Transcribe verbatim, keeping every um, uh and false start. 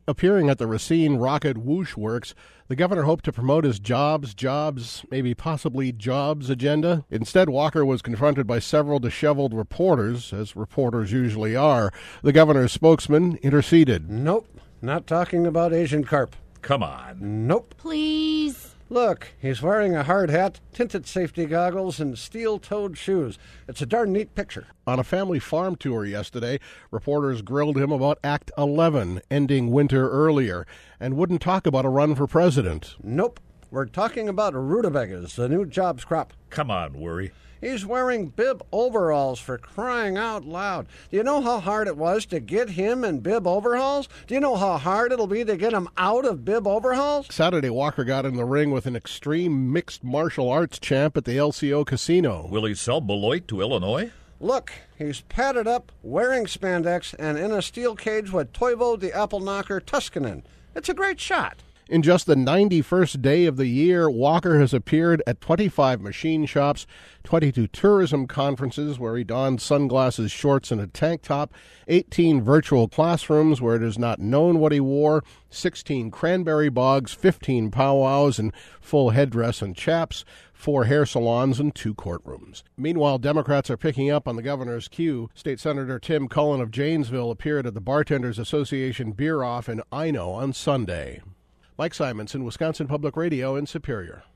Appearing at the Racine Rocket Whoosh Works, the governor hoped to promote his jobs, jobs, maybe possibly jobs agenda. Instead, Walker was confronted by several disheveled reporters, as reporters usually are. The governor's spokesman interceded. Nope, not talking about Asian carp. Come on. Nope. Please. Look, he's wearing a hard hat, tinted safety goggles, and steel-toed shoes. It's a darn neat picture. On a family farm tour yesterday, reporters grilled him about Act eleven, ending winter earlier, and wouldn't talk about a run for president. Nope. We're talking about rutabagas, the new jobs crop. Come on, Worry. He's wearing bib overalls, for crying out loud. Do you know how hard it was to get him in bib overalls? Do you know how hard it'll be to get him out of bib overalls? Saturday, Walker got in the ring with an extreme mixed martial arts champ at the L C O Casino. Will he sell Beloit to Illinois? Look, he's padded up, wearing spandex, and in a steel cage with Toivo the Apple Knocker Tuskanen. It's a great shot. In just the ninety-first day of the year, Walker has appeared at twenty-five machine shops, twenty-two tourism conferences where he donned sunglasses, shorts, and a tank top, eighteen virtual classrooms where it is not known what he wore, sixteen cranberry bogs, fifteen powwows in full headdress and chaps, four hair salons, and two courtrooms. Meanwhile, Democrats are picking up on the governor's cue. State Senator Tim Cullen of Janesville appeared at the Bartenders Association Beer Off in Ino on Sunday. Mike Simonson, Wisconsin Public Radio in Superior.